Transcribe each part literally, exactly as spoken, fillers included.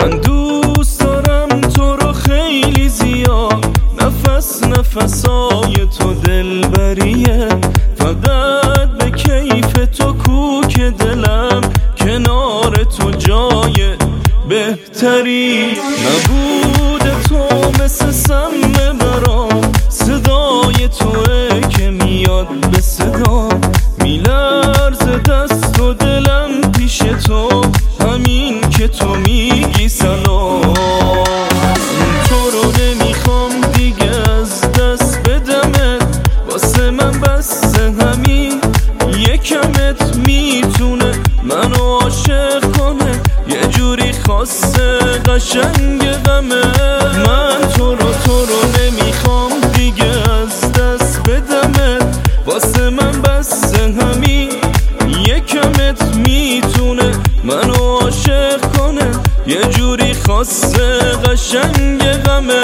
من دوست دارم تو رو خیلی زیاد، نفس نفسای تو دلبریه، فقط به کیف تو کوک دلم، کنار تو جای بهتری. نبود تو مثل سم برام، صدای توه که میاد به صدا، میلرزه دست و دلم پیش تو، همین که تو میگی سلام. تو رو نمیخوام دیگه از دست بدمت، واسه من بس همین یکمت میتونه منو عاشق کنه، یه جوری خاصه قشنگ غمه. من تو رو تو رو نمیخوام دیگه از دست بدمت، واسه من بس همین یکمت میتونه منو عاشق کنه، یه جوری خاصه قشنگ غمه.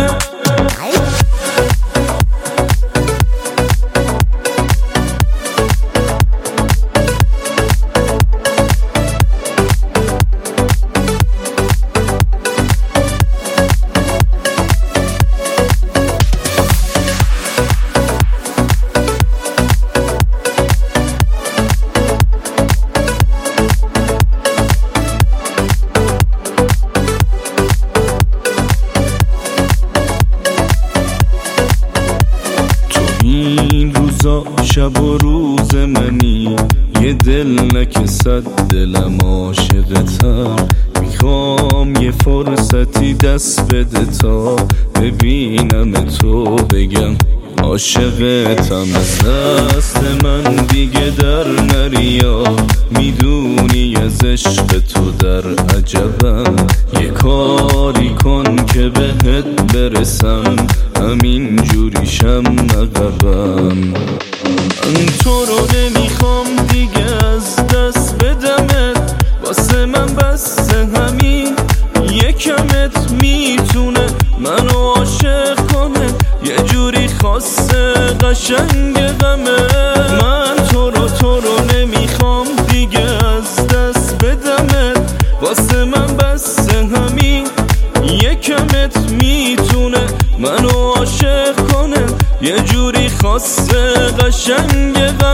این روزا شب و روز منی، یه دل نکسد دلم عاشقتم، میخوام یه فرصتی دست بده تا ببینم تو بگم عاشقتم. از دست من دیگه در نریا، میدونی از عشق تو در عجبم، یه کاری کن که بهت برسم، همین جوریشم عقبم. من تو رو نمیخوام دیگه از دست بدمت، واسه من بس همین یکمت میتونه منو عاشق کنه، یه جوری خاصه قشنگ غمه. من تو رو تو رو نمیخوام دیگه از دست بدمت، واسه من بس همین یکمت میتونه منو عاشق کنه، یه جوری خاصه قشنگ غمه.